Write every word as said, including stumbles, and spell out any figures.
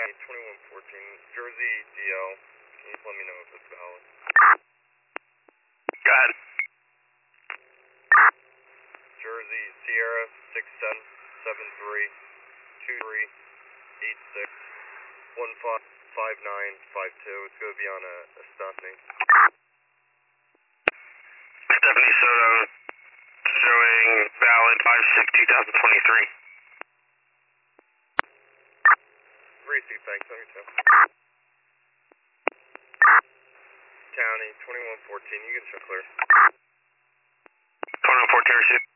County twenty-one fourteen, Jersey D L. Can you let me know if it's valid? Go ahead. Jersey Sierra six seven seven three two three eight six one five five nine five two. It's going to be on a, a Stephanie. Stephanie Soto showing valid five six two thousand twenty-three. Receipt, thanks. Let me tell. County twenty-one fourteen. You can show clear. twenty-one fourteen, receipt.